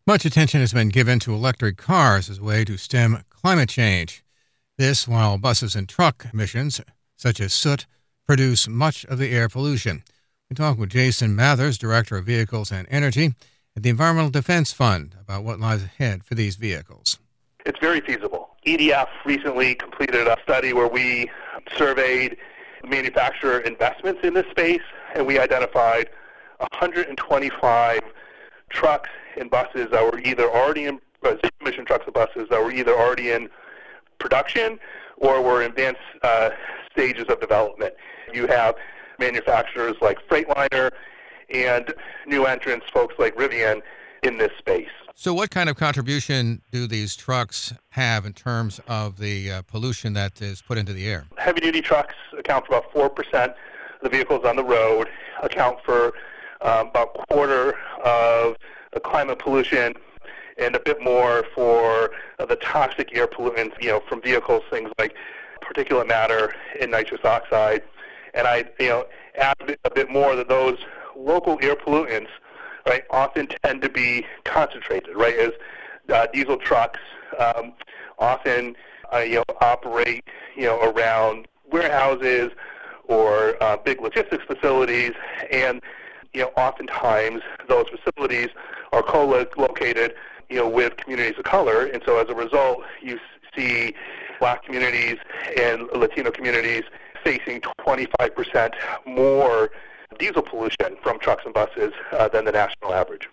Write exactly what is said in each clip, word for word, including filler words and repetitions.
Much attention has been given to electric cars as a way to stem climate change. This while buses and truck emissions, such as soot, produce much of the air pollution. We talk with Jason Mathers, Director of Vehicles and Energy at the Environmental Defense Fund, about what lies ahead for these vehicles. It's very feasible. E D F recently completed a study where we surveyed manufacturer investments in this space, and we identified one hundred twenty-five trucks and buses that were either already in uh, zero-emission trucks and buses that were either already in production or were in advanced uh, stages of development. You have manufacturers like Freightliner and new entrants, folks like Rivian, in this space. So what kind of contribution do these trucks have in terms of the uh, pollution that is put into the air? Heavy-duty trucks account for about four percent of the vehicles on the road, account for um, about a quarter of the climate pollution, and a bit more for uh, the toxic air pollutants, you know, from vehicles, things like particulate matter and nitrous oxide. And I, you know, add a bit, a bit more that those local air pollutants, right, often tend to be concentrated, right, as uh, diesel trucks um, often, uh, you know, operate, you know, around warehouses or uh, big logistics facilities, and, you know, oftentimes those facilities are co-located, you know, with communities of color, and so as a result, you see Black communities and Latino communities facing twenty-five percent more diesel pollution from trucks and buses uh, than the national average.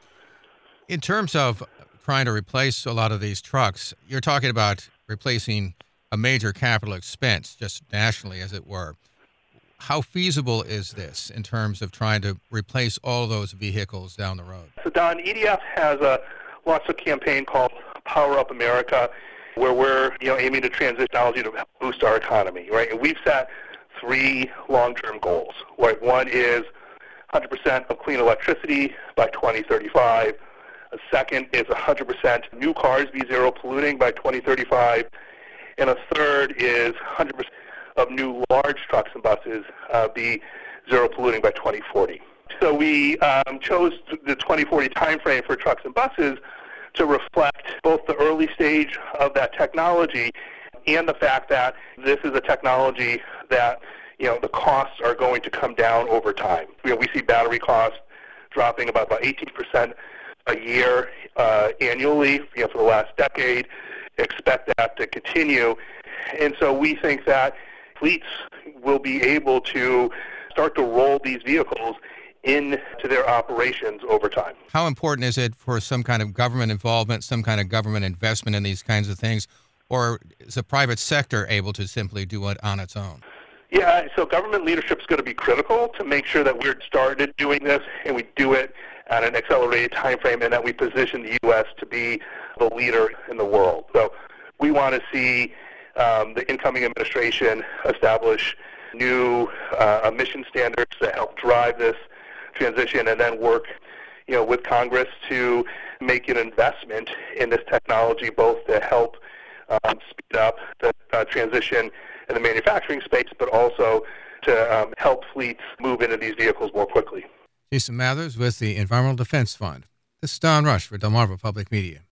In terms of trying to replace a lot of these trucks, you're talking about replacing a major capital expense, just nationally, as it were. How feasible is this in terms of trying to replace all those vehicles down the road? So, Don, E D F has a launched a campaign called Power Up America, where we're, you know, aiming to transition technology to help boost our economy, right? And we've set three long-term goals. Right? One is one hundred percent of clean electricity by twenty thirty-five. A second is one hundred percent new cars be zero polluting by twenty thirty-five. And a third is one hundred percent of new large trucks and buses uh, be zero polluting by twenty forty. So we um, chose the twenty forty timeframe for trucks and buses to reflect both the early stage of that technology and the fact that this is a technology that, you know, the costs are going to come down over time. You know, we see battery costs dropping about, about eighteen percent a year uh, annually, you know, for the last decade. Expect that to continue. And so we think that fleets will be able to start to roll these vehicles into their operations over time. How important is it for some kind of government involvement, some kind of government investment in these kinds of things, or is the private sector able to simply do it on its own? Yeah, so government leadership is going to be critical to make sure that we're started doing this and we do it at an accelerated time frame and that we position the U S to be the leader in the world. So we want to see um, the incoming administration establish new uh, emission standards that help drive this transition, and then work, you know, with Congress to make an investment in this technology, both to help um, speed up the uh, transition in the manufacturing space, but also to um, help fleets move into these vehicles more quickly. Jason Mathers with the Environmental Defense Fund. This is Don Rush for Delmarva Public Media.